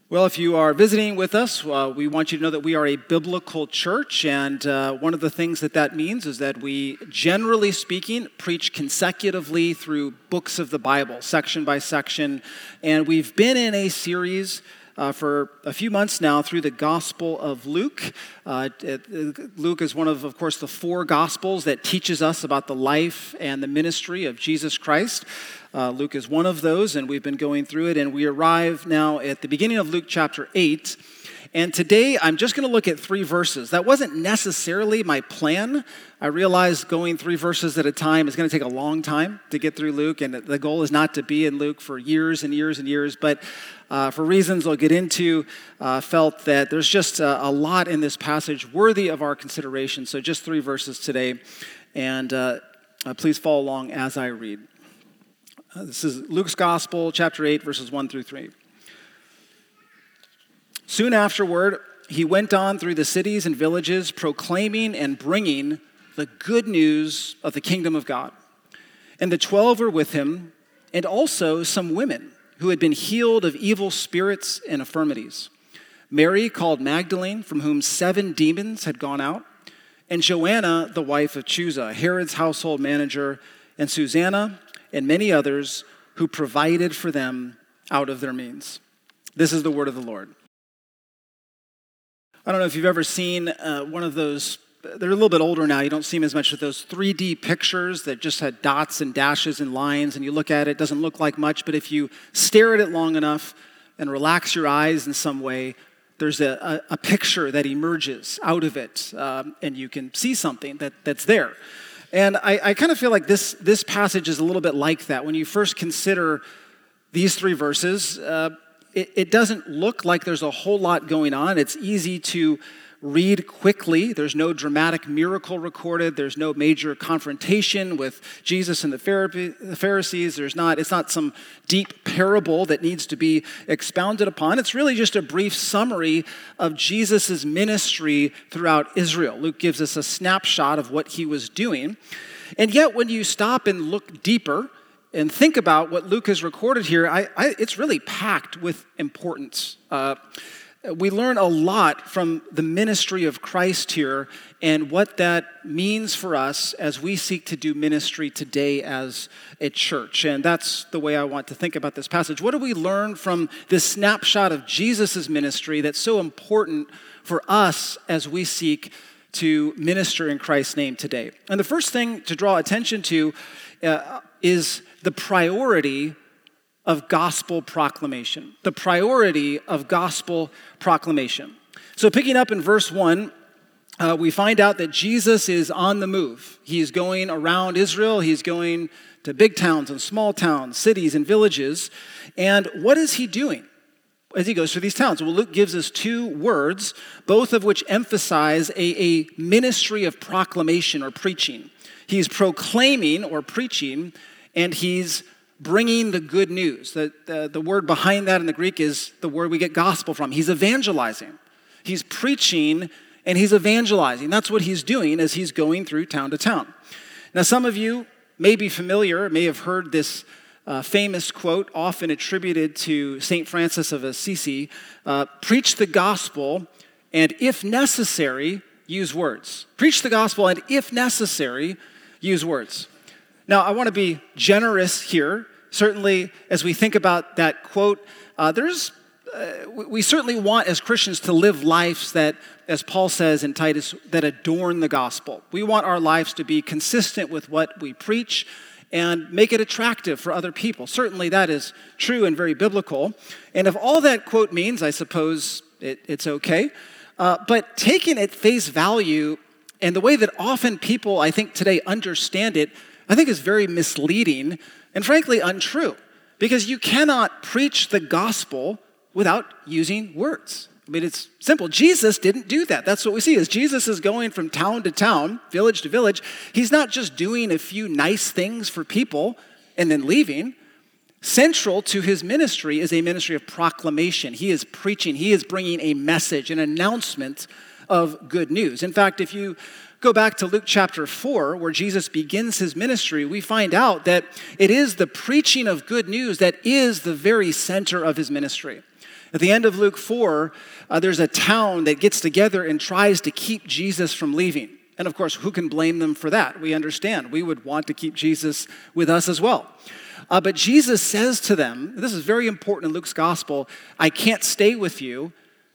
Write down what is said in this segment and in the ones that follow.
Well, if you are visiting with us, we want you to know that we are a biblical church, and one of the things that means is that we, generally speaking, preach consecutively through books of the Bible, section by section, and we've been in a series for a few months now through the Gospel of Luke. Luke is one of course, the four Gospels that teaches us about the life and the ministry of Jesus Christ. Luke is one of those, and we've been going through it, and we arrive now at the beginning of Luke chapter 8. And today, I'm just going to look at three verses. That wasn't necessarily my plan. I realized going three verses at a time is going to take a long time to get through Luke, and the goal is not to be in Luke for years and years and years, but for reasons I'll get into, felt that there's just a lot in this passage worthy of our consideration. So just three verses today, and please follow along as I read. This is Luke's Gospel, chapter 8, verses 1 through 3. Soon afterward, he went on through the cities and villages, proclaiming and bringing the good news of the kingdom of God. And the 12 were with him, and also some women who had been healed of evil spirits and infirmities. Mary, called Magdalene, from whom 7 demons had gone out, and Joanna, the wife of Chuza, Herod's household manager, and Susanna, and many others who provided for them out of their means. This is the word of the Lord. I don't know if you've ever seen one of those, they're a little bit older now, you don't see them as much, with those 3D pictures that just had dots and dashes and lines, and you look at it, it doesn't look like much, but if you stare at it long enough and relax your eyes in some way, there's a picture that emerges out of it, and you can see something that's there. And I kind of feel like this passage is a little bit like that. When you first consider these three verses, it doesn't look like there's a whole lot going on. It's easy to read quickly. There's no dramatic miracle recorded. There's no major confrontation with Jesus and the Pharisees. It's not some deep parable that needs to be expounded upon. It's really just a brief summary of Jesus' ministry throughout Israel. Luke gives us a snapshot of what he was doing. And yet, when you stop and look deeper and think about what Luke has recorded here, it's really packed with importance. We learn a lot from the ministry of Christ here and what that means for us as we seek to do ministry today as a church. And that's the way I want to think about this passage. What do we learn from this snapshot of Jesus' ministry that's so important for us as we seek to minister in Christ's name today? And the first thing to draw attention to is the priority of gospel proclamation. The priority of gospel proclamation. So picking up in verse 1, we find out that Jesus is on the move. He's going around Israel. He's going to big towns and small towns, cities and villages. And what is he doing as he goes through these towns? Well, Luke gives us 2 words, both of which emphasize a ministry of proclamation or preaching. He's proclaiming or preaching, and he's bringing the good news. The word behind that in the Greek is the word we get gospel from. He's evangelizing. He's preaching and he's evangelizing. That's what he's doing as he's going through town to town. Now, some of you may be familiar, may have heard this famous quote often attributed to St. Francis of Assisi, preach the gospel and if necessary, use words. Preach the gospel and if necessary, use words. Now, I want to be generous here. Certainly, as we think about that quote, we certainly want as Christians to live lives that, as Paul says in Titus, that adorn the gospel. We want our lives to be consistent with what we preach and make it attractive for other people. Certainly, that is true and very biblical. And if all that quote means, I suppose it's okay. But taken at face value, and the way that often people, I think, today understand it, I think is very misleading and frankly untrue, because you cannot preach the gospel without using words. I mean, it's simple. Jesus didn't do that. That's what we see. As Jesus is going from town to town, village to village, he's not just doing a few nice things for people and then leaving. Central to his ministry is a ministry of proclamation. He is preaching. He is bringing a message, an announcement of good news. In fact, if you go back to Luke chapter 4, where Jesus begins his ministry, we find out that it is the preaching of good news that is the very center of his ministry. At the end of Luke 4, there's a town that gets together and tries to keep Jesus from leaving. And of course, who can blame them for that? We understand. We would want to keep Jesus with us as well. But Jesus says to them, this is very important in Luke's gospel, I can't stay with you.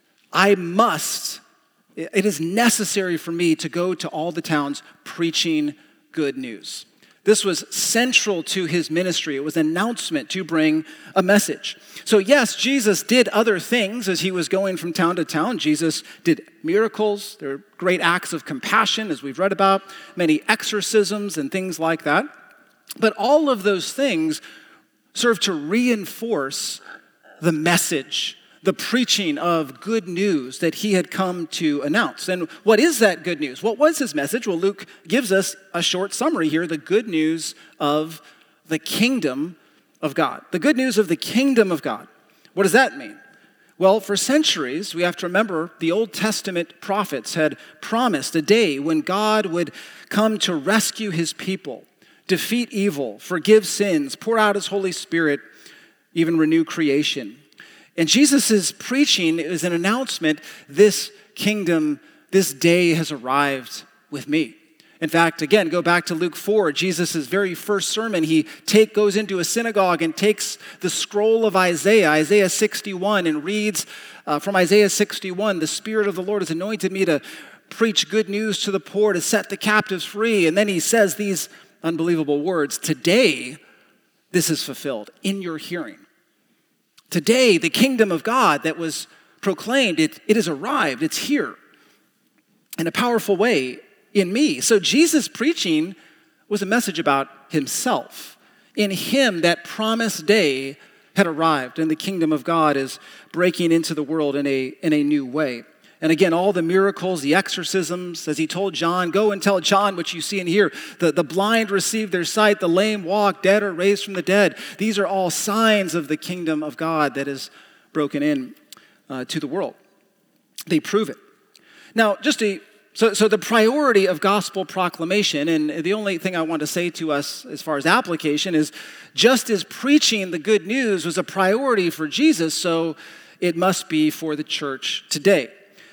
It is necessary for me to go to all the towns preaching good news. This was central to his ministry. It was an announcement to bring a message. So yes, Jesus did other things as he was going from town to town. Jesus did miracles. There were great acts of compassion, as we've read about, many exorcisms and things like that. But all of those things serve to reinforce the message, the preaching of good news that he had come to announce. And what is that good news? What was his message? Well, Luke gives us a short summary here, the good news of the kingdom of God. The good news of the kingdom of God. What does that mean? Well, for centuries, we have to remember the Old Testament prophets had promised a day when God would come to rescue his people, defeat evil, forgive sins, pour out his Holy Spirit, even renew creation. And Jesus' preaching is an announcement, this kingdom, this day has arrived with me. In fact, again, go back to Luke 4, Jesus' very first sermon, he goes into a synagogue and takes the scroll of Isaiah 61, and reads from Isaiah 61, the Spirit of the Lord has anointed me to preach good news to the poor, to set the captives free. And then he says these unbelievable words, today this is fulfilled in your hearing. Today, the kingdom of God that was proclaimed, it has arrived, it's here in a powerful way in me. So Jesus' preaching was a message about himself. In him, that promised day had arrived, and the kingdom of God is breaking into the world in a new way. And again, all the miracles, the exorcisms, as he told John, go and tell John what you see and hear. The blind receive their sight, the lame walk, dead are raised from the dead. These are all signs of the kingdom of God that is broken in to the world. They prove it. Now, so the priority of gospel proclamation, and the only thing I want to say to us as far as application is, just as preaching the good news was a priority for Jesus, so it must be for the church today.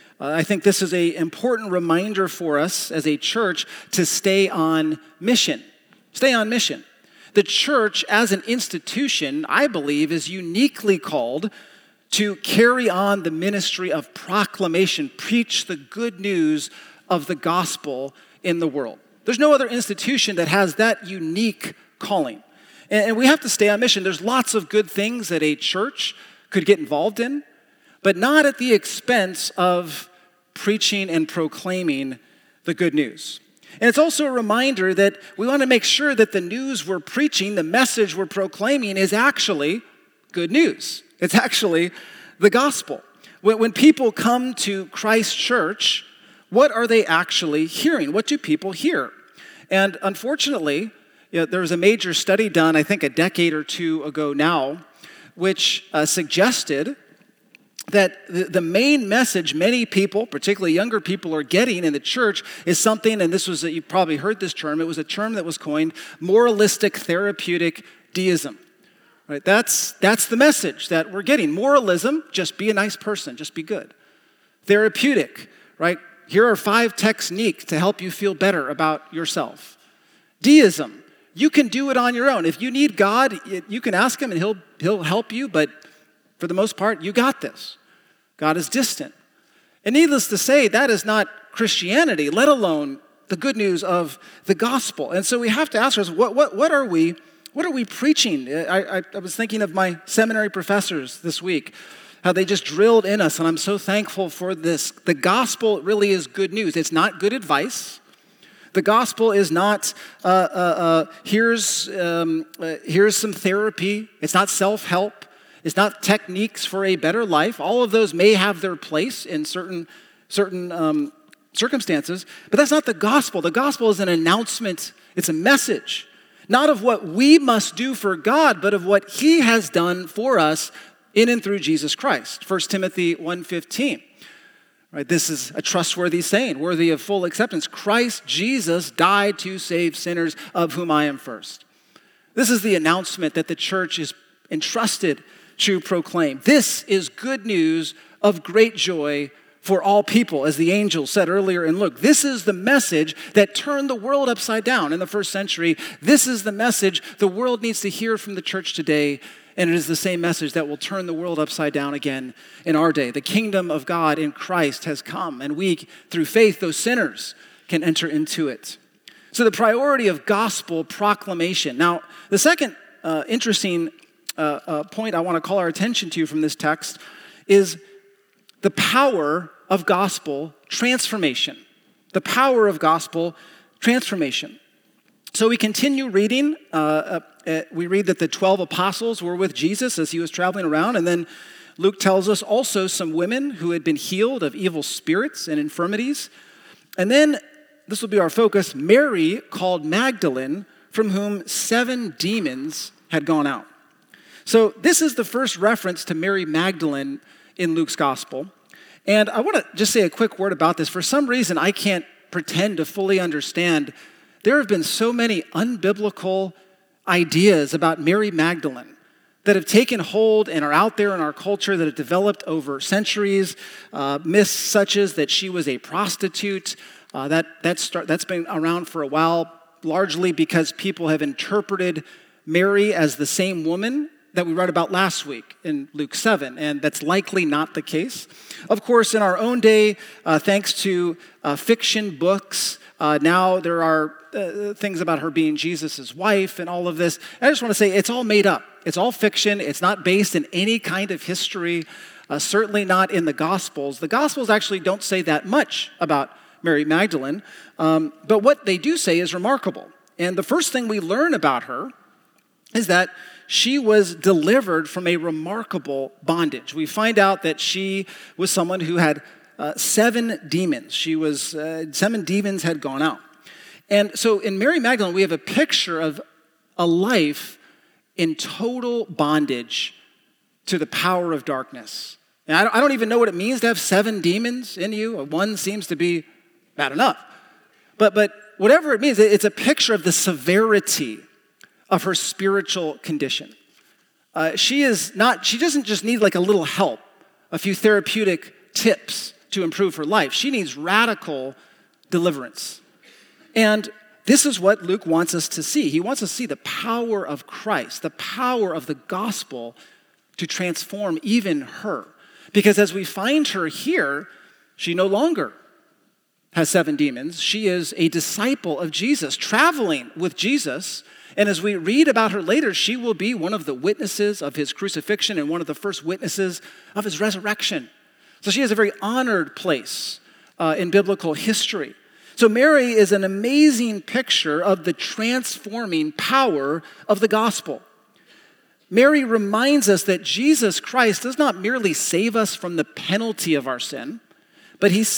I think this is an important reminder for us as a church to stay on mission. Stay on mission. The church as an institution, I believe, is uniquely called to carry on the ministry of proclamation, preach the good news of the gospel in the world. There's no other institution that has that unique calling. And we have to stay on mission. There's lots of good things that a church could get involved in, but not at the expense of preaching and proclaiming the good news. And it's also a reminder that we want to make sure that the news we're preaching, the message we're proclaiming is actually good news. It's actually the gospel. When people come to Christ Church, what are they actually hearing? What do people hear? And unfortunately, there was a major study done, I think a decade or two ago now, which suggested that the main message many people, particularly younger people, are getting in the church is something, and this was, you probably heard this term, it was a term that was coined, moralistic therapeutic deism. Right? That's the message that we're getting. Moralism, just be a nice person, just be good. Therapeutic, right? Here are 5 techniques to help you feel better about yourself. Deism, you can do it on your own. If you need God, you can ask him and he'll help you, but for the most part, you got this. God is distant. And needless to say, that is not Christianity, let alone the good news of the gospel. And so we have to ask ourselves, what are we preaching? I was thinking of my seminary professors this week, how they just drilled in us, and I'm so thankful for this. The gospel really is good news. It's not good advice. The gospel is not, here's some therapy. It's not self-help. It's not techniques for a better life. All of those may have their place in certain circumstances, but that's not the gospel. The gospel is an announcement. It's a message, not of what we must do for God, but of what he has done for us in and through Jesus Christ. 1 Timothy 1:15. Right, this is a trustworthy saying, worthy of full acceptance. Christ Jesus died to save sinners, of whom I am first. This is the announcement that the church is entrusted to proclaim. This is good news of great joy for all people, as the angel said earlier in Luke. This is the message that turned the world upside down in the first century. This is the message the world needs to hear from the church today, and it is the same message that will turn the world upside down again in our day. The kingdom of God in Christ has come, and we, through faith, those sinners, can enter into it. So the priority of gospel proclamation. Now, the second interesting point I want to call our attention to from this text is the power of gospel transformation. The power of gospel transformation. So we continue reading. We read that the 12 apostles were with Jesus as he was traveling around. And then Luke tells us also some women who had been healed of evil spirits and infirmities. And then, this will be our focus, Mary called Magdalene, from whom 7 demons had gone out. So this is the first reference to Mary Magdalene in Luke's gospel. And I want to just say a quick word about this. For some reason, I can't pretend to fully understand. There have been so many unbiblical ideas about Mary Magdalene that have taken hold and are out there in our culture that have developed over centuries. Myths such as that she was a prostitute. That's been around for a while, largely because people have interpreted Mary as the same woman that we read about last week in Luke 7, and that's likely not the case. Of course, in our own day, thanks to fiction books, now there are things about her being Jesus' wife and all of this. I just want to say it's all made up. It's all fiction. It's not based in any kind of history, certainly not in the Gospels. The Gospels actually don't say that much about Mary Magdalene, but what they do say is remarkable. And the first thing we learn about her is that she was delivered from a remarkable bondage. We find out that she was someone who had 7 demons. 7 demons had gone out. And so in Mary Magdalene, we have a picture of a life in total bondage to the power of darkness. And I don't even know what it means to have 7 demons in you. 1 seems to be bad enough. But whatever it means, it's a picture of the severity of her spiritual condition. She doesn't just need like a little help, a few therapeutic tips to improve her life. She needs radical deliverance. And this is what Luke wants us to see. He wants us to see the power of Christ, the power of the gospel to transform even her. Because as we find her here, she no longer has 7 demons. She is a disciple of Jesus, traveling with Jesus. And as we read about her later, she will be one of the witnesses of his crucifixion and one of the first witnesses of his resurrection. So she has a very honored place in biblical history. So Mary is an amazing picture of the transforming power of the gospel. Mary reminds us that Jesus Christ does not merely save us from the penalty of our sin, but he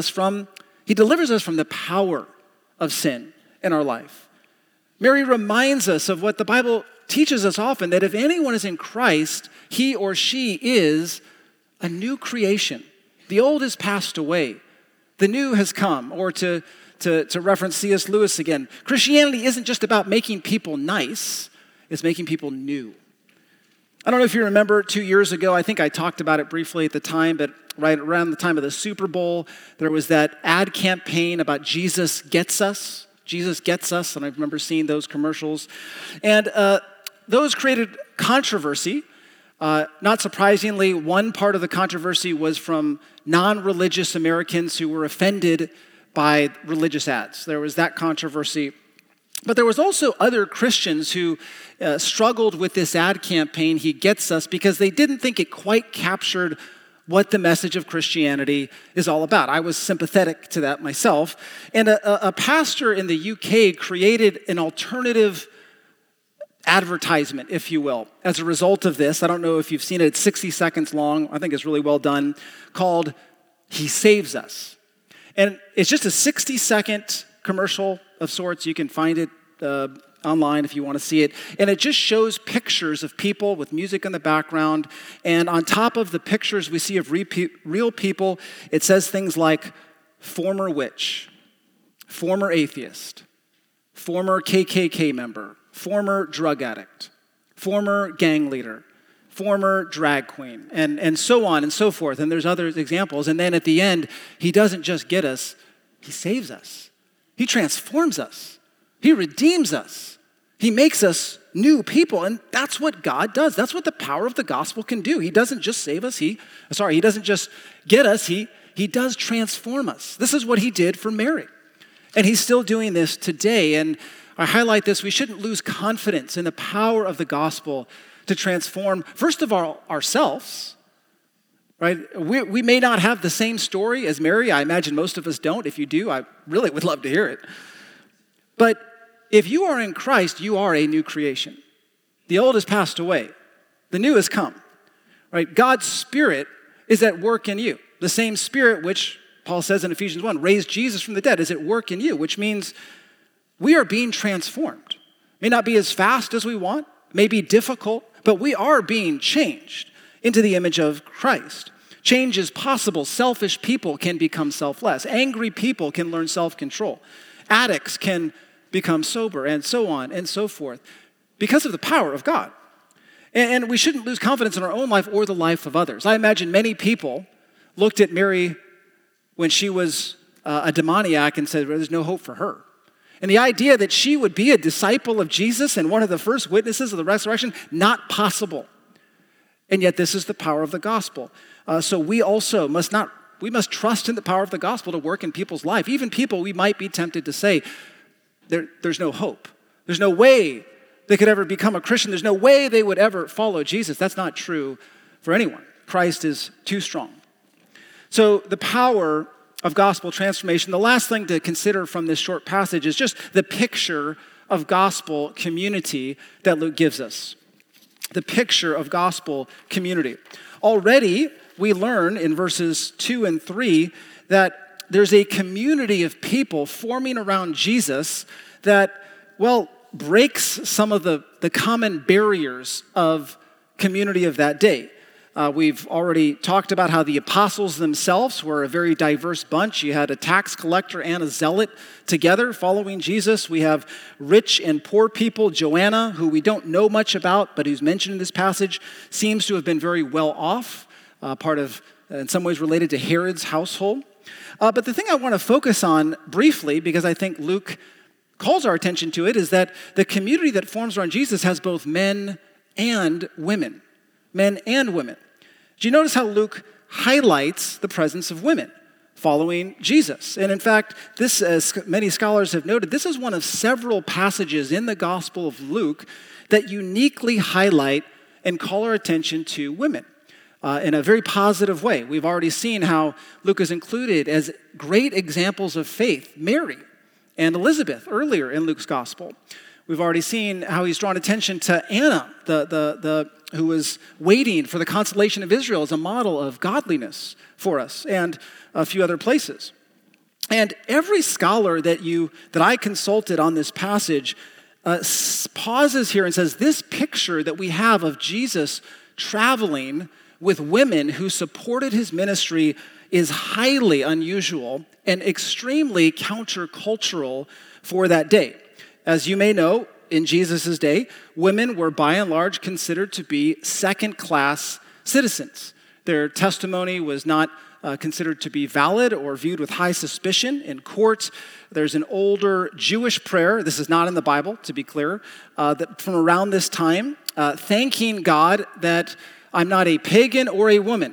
delivers us from the power of sin in our life. Mary reminds us of what the Bible teaches us often, that if anyone is in Christ, he or she is a new creation. The old has passed away. The new has come. Or to reference C.S. Lewis again, Christianity isn't just about making people nice, it's making people new. I don't know if you remember 2 years ago, I think I talked about it briefly at the time, but right around the time of the Super Bowl, there was that ad campaign about Jesus Gets Us. Jesus Gets Us, and I remember seeing those commercials. And those created controversy. Not surprisingly, one part of the controversy was from non-religious Americans who were offended by religious ads. There was that controversy. But there was also other Christians who struggled with this ad campaign, He Gets Us, because they didn't think it quite captured what the message of Christianity is all about. I was sympathetic to that myself. And a pastor in the UK created an alternative advertisement, if you will, as a result of this. I don't know if you've seen it. It's 60 seconds long. I think it's really well done, called He Saves Us. And it's just a 60-second commercial of sorts. You can find it online if you want to see it. And it just shows pictures of people with music in the background. And on top of the pictures we see of real people, it says things like former witch, former atheist, former KKK member, former drug addict, former gang leader, former drag queen, and so on and so forth. And there's other examples. And then at the end, he doesn't just get us, he saves us. He transforms us. He redeems us. He makes us new people. And that's what God does. That's what the power of the gospel can do. He doesn't just save us. He doesn't just get us. He does transform us. This is what he did for Mary. And he's still doing this today. And I highlight this. We shouldn't lose confidence in the power of the gospel to transform, first of all, ourselves, right? We may not have the same story as Mary. I imagine most of us don't. If you do, I really would love to hear it. But if you are in Christ, you are a new creation. The old has passed away. The new has come, right? God's Spirit is at work in you. The same Spirit which, Paul says in Ephesians 1, raised Jesus from the dead is at work in you, which means we are being transformed. May not be as fast as we want, may be difficult, but we are being changed into the image of Christ. Change is possible. Selfish people can become selfless. Angry people can learn self-control. Addicts can become sober, and so on and so forth, because of the power of God. And we shouldn't lose confidence in our own life or the life of others. I imagine many people looked at Mary when she was a demoniac and said, well, there's no hope for her. And the idea that she would be a disciple of Jesus and one of the first witnesses of the resurrection, not possible. And yet this is the power of the gospel. So we also must trust in the power of the gospel to work in people's life. Even people we might be tempted to say, there's no hope. There's no way they could ever become a Christian. There's no way they would ever follow Jesus. That's not true for anyone. Christ is too strong. So the power of gospel transformation. The last thing to consider from this short passage is just the picture of gospel community that Luke gives us. The picture of gospel community. Already, we learn in verses 2 and 3 that there's a community of people forming around Jesus that, breaks some of the common barriers of community of that day. We've already talked about how the apostles themselves were a very diverse bunch. You had a tax collector and a zealot together following Jesus. We have rich and poor people. Joanna, who we don't know much about, but who's mentioned in this passage, seems to have been very well off, part of, in some ways, related to Herod's household. But the thing I want to focus on briefly, because I think Luke calls our attention to it, is that the community that forms around Jesus has both men and women. Men and women. Do you notice how Luke highlights the presence of women following Jesus? And in fact, this, as many scholars have noted, this is one of several passages in the Gospel of Luke that uniquely highlight and call our attention to women in a very positive way. We've already seen how Luke has included as great examples of faith Mary and Elizabeth earlier in Luke's Gospel. We've already seen how he's drawn attention to Anna, who was waiting for the consolation of Israel as a model of godliness for us, and a few other places. And every scholar that I consulted on this passage pauses here and says, this picture that we have of Jesus traveling with women who supported his ministry is highly unusual and extremely countercultural for that day. As you may know, in Jesus' day, women were by and large considered to be second-class citizens. Their testimony was not considered to be valid or viewed with high suspicion in court. There's an older Jewish prayer, this is not in the Bible, to be clear, that from around this time, thanking God that I'm not a pagan or a woman.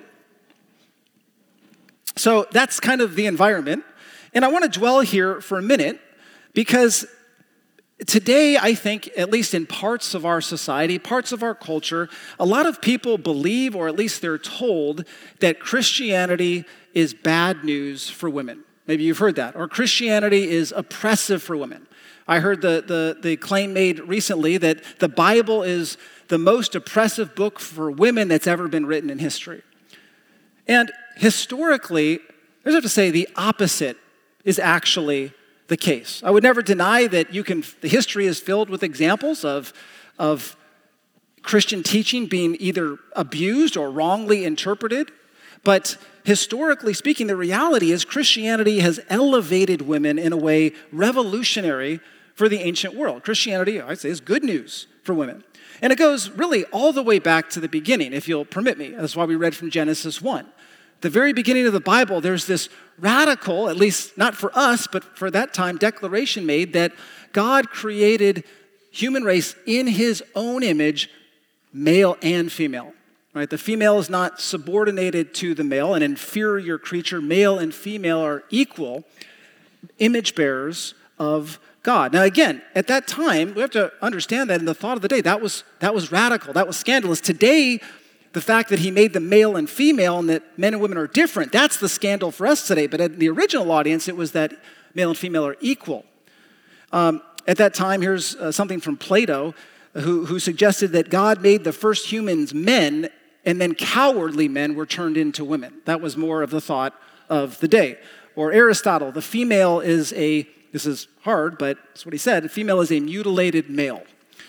So that's kind of the environment. And I want to dwell here for a minute because today, I think, at least in parts of our society, parts of our culture, a lot of people believe, or at least they're told, that Christianity is bad news for women. Maybe you've heard that. Or Christianity is oppressive for women. I heard the claim made recently that the Bible is the most oppressive book for women that's ever been written in history. And historically, I just have to say the opposite is actually the case. I would never deny that the history is filled with examples of Christian teaching being either abused or wrongly interpreted. But historically speaking, the reality is Christianity has elevated women in a way revolutionary for the ancient world. Christianity, I'd say, is good news for women. And it goes really all the way back to the beginning, if you'll permit me. That's why we read from Genesis 1. The very beginning of the Bible, there's this radical, at least not for us, but for that time, declaration made that God created human race in his own image, male and female. Right? The female is not subordinated to the male, an inferior creature. Male and female are equal image bearers of God. Now again, at that time, we have to understand that in the thought of the day, that was radical, that was scandalous. Today, the fact that he made them male and female and that men and women are different, that's the scandal for us today. But at the original audience, it was that male and female are equal. At that time, here's something from Plato, who suggested that God made the first humans men, and then cowardly men were turned into women. That was more of the thought of the day. Or Aristotle, the female is this is hard, but that's what he said, the female is a mutilated male.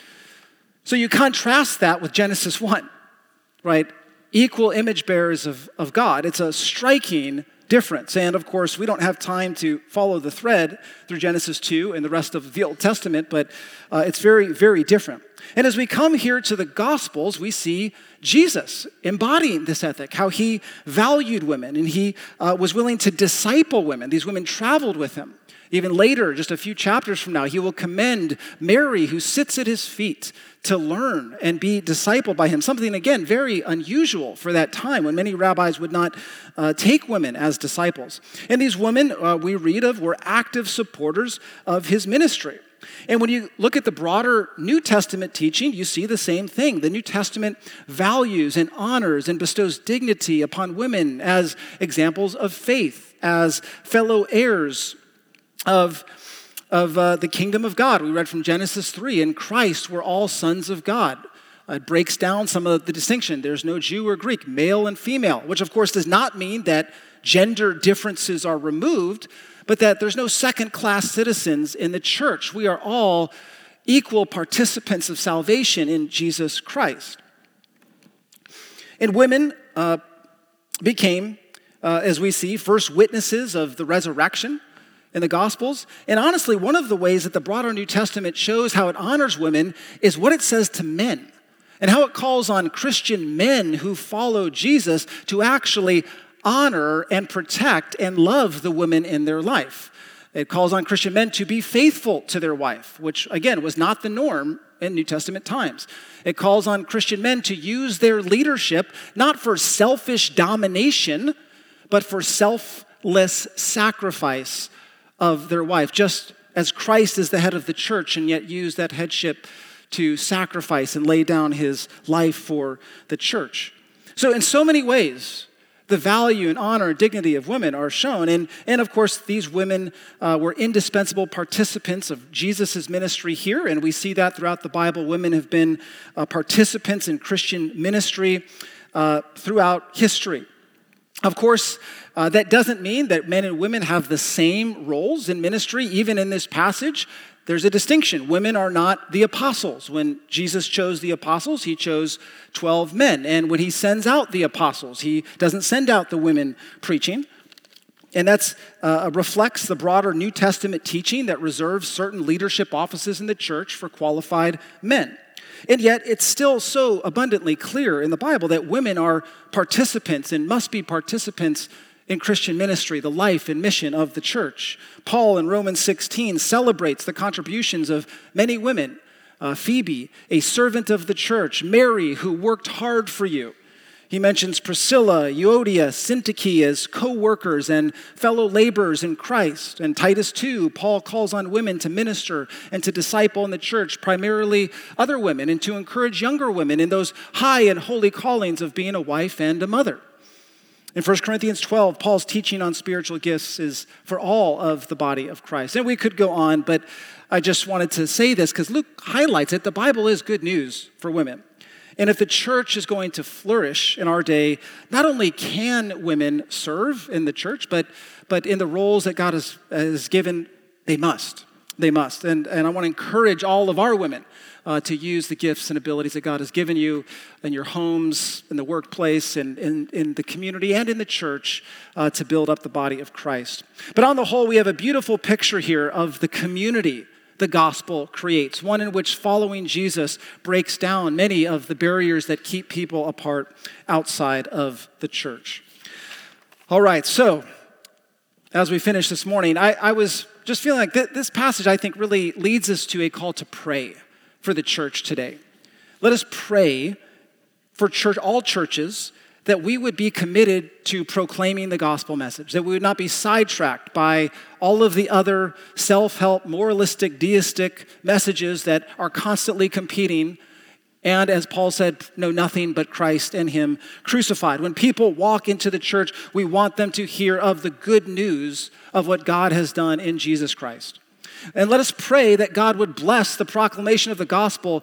So you contrast that with Genesis 1, right? Equal image bearers of God. It's a striking difference. And of course, we don't have time to follow the thread through Genesis 2 and the rest of the Old Testament, but it's very, very different. And as we come here to the Gospels, we see Jesus embodying this ethic, how he valued women and he was willing to disciple women. These women traveled with him. Even later, just a few chapters from now, he will commend Mary, who sits at his feet to learn and be discipled by him. Something, again, very unusual for that time when many rabbis would not take women as disciples. And these women we read of were active supporters of his ministry. And when you look at the broader New Testament teaching, you see the same thing. The New Testament values and honors and bestows dignity upon women as examples of faith, as fellow heirs of the kingdom of God. We read from Genesis 3, in Christ we're all sons of God. It breaks down some of the distinction. There's no Jew or Greek, male and female, which of course does not mean that gender differences are removed, but that there's no second-class citizens in the church. We are all equal participants of salvation in Jesus Christ. And women became, as we see, first witnesses of the resurrection in the Gospels. And honestly, one of the ways that the broader New Testament shows how it honors women is what it says to men and how it calls on Christian men who follow Jesus to actually honor and protect and love the women in their life. It calls on Christian men to be faithful to their wife, which again was not the norm in New Testament times. It calls on Christian men to use their leadership not for selfish domination, but for selfless sacrifice of their wife, just as Christ is the head of the church and yet used that headship to sacrifice and lay down his life for the church. So in so many ways, the value and honor and dignity of women are shown. And of course, these women were indispensable participants of Jesus' ministry here, and we see that throughout the Bible. Women have been participants in Christian ministry throughout history. Of course, that doesn't mean that men and women have the same roles in ministry. Even in this passage, there's a distinction. Women are not the apostles. When Jesus chose the apostles, he chose 12 men. And when he sends out the apostles, he doesn't send out the women preaching. And that reflects the broader New Testament teaching that reserves certain leadership offices in the church for qualified men. And yet, it's still so abundantly clear in the Bible that women are participants and must be participants in Christian ministry, the life and mission of the church. Paul in Romans 16 celebrates the contributions of many women. Phoebe, a servant of the church. Mary, who worked hard for you. He mentions Priscilla, Euodia, Syntyche as co-workers and fellow laborers in Christ. And Titus 2, Paul calls on women to minister and to disciple in the church, primarily other women, and to encourage younger women in those high and holy callings of being a wife and a mother. In 1 Corinthians 12, Paul's teaching on spiritual gifts is for all of the body of Christ. And we could go on, but I just wanted to say this because Luke highlights it. The Bible is good news for women. And if the church is going to flourish in our day, not only can women serve in the church, but in the roles that God has given, they must. They must. And I want to encourage all of our women to use the gifts and abilities that God has given you in your homes, in the workplace, and in the community, and in the church to build up the body of Christ. But on the whole, we have a beautiful picture here of the community the gospel creates, one in which following Jesus breaks down many of the barriers that keep people apart outside of the church. All right, so as we finish this morning, I was just feeling like this passage, I think, really leads us to a call to pray for the church today. Let us pray for all churches, that we would be committed to proclaiming the gospel message, that we would not be sidetracked by all of the other self-help, moralistic, deistic messages that are constantly competing, and as Paul said, know nothing but Christ and him crucified. When people walk into the church, we want them to hear of the good news of what God has done in Jesus Christ. And let us pray that God would bless the proclamation of the gospel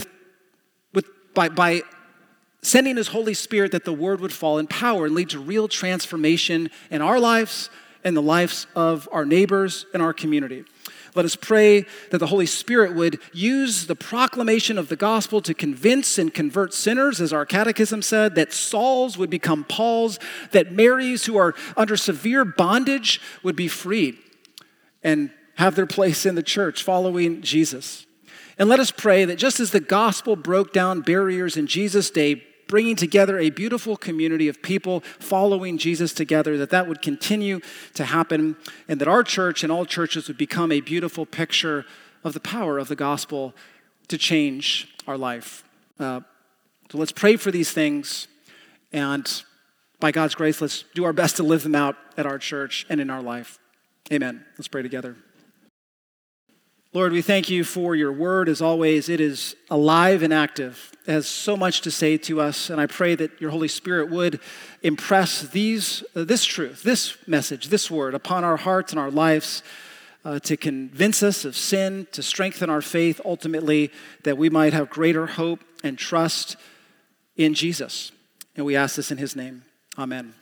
by sending his Holy Spirit, that the word would fall in power and lead to real transformation in our lives and the lives of our neighbors and our community. Let us pray that the Holy Spirit would use the proclamation of the gospel to convince and convert sinners, as our catechism said, that Sauls would become Pauls, that Marys who are under severe bondage would be freed and have their place in the church following Jesus. And let us pray that just as the gospel broke down barriers in Jesus' day, bringing together a beautiful community of people following Jesus together, that would continue to happen, and that our church and all churches would become a beautiful picture of the power of the gospel to change our life. So let's pray for these things, and by God's grace, let's do our best to live them out at our church and in our life. Amen. Let's pray together. Lord, we thank you for your word. As always, it is alive and active. It has so much to say to us, and I pray that your Holy Spirit would impress this truth, this message, this word upon our hearts and our lives to convince us of sin, to strengthen our faith, ultimately, that we might have greater hope and trust in Jesus. And we ask this in his name. Amen.